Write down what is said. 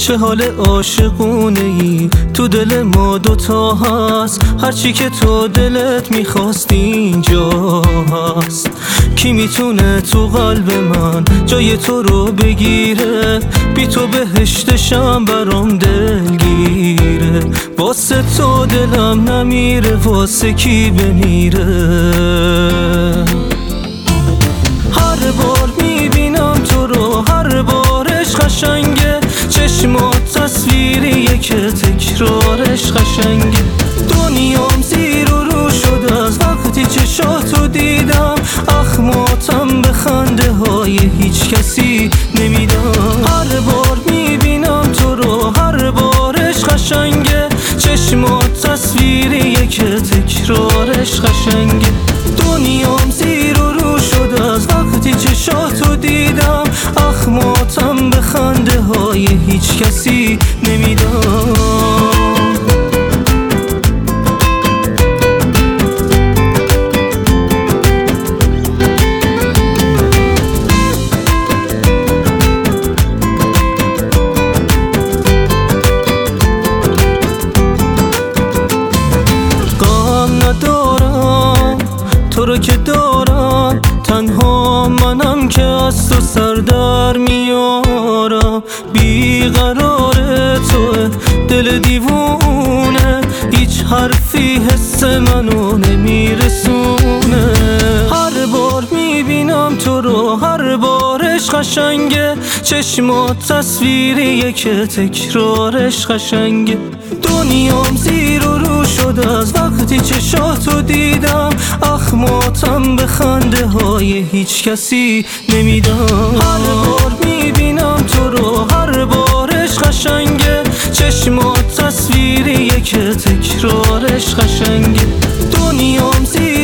چه حال عاشقونه ای تو دل ما دوتا هست، هرچی که تو دلت میخواست اینجا هست. کی میتونه تو قلب من جای تو رو بگیره؟ بی تو بهشتشم برام دلگیره. واسه تو دلم نمیره، واسه کی بمیره؟ هر بار میبینم تو رو، هر بارش قشنگه. چشمات تصویریه که تکرارش قشنگه. دنیام زیر و رو شده از وقتی چشاتو دیدم. اخماتم به خنده های هیچ کسی نمیدم. هر بار میبینم تو رو، هر بارش قشنگه. چشمات تصویریه که تکرارش قشنگه. دنیام زیر و رو شده از وقتی چشاتو دیدم. اخماتم به خنده های هیچ کسی نمیدم. ندارم تو رو که دارم، تنها منم که از تو سر در میارم. بیقرار توه دل دیوونه، هیچ حرفی حس منو نمیرسونه. هر بار میبینم تو رو، هر بارش قشنگه. چشمات تصویریه که تکرارش قشنگه. دنیام زیر و رو شده از وقتی چشاتو دیدم. اخماتم به خنده های هیچ کسی نمیدم. هر بار میبینم تو رو، هر بارش قشنگه. چشمات تصویریه که تکرارش قشنگه. دنیام زیر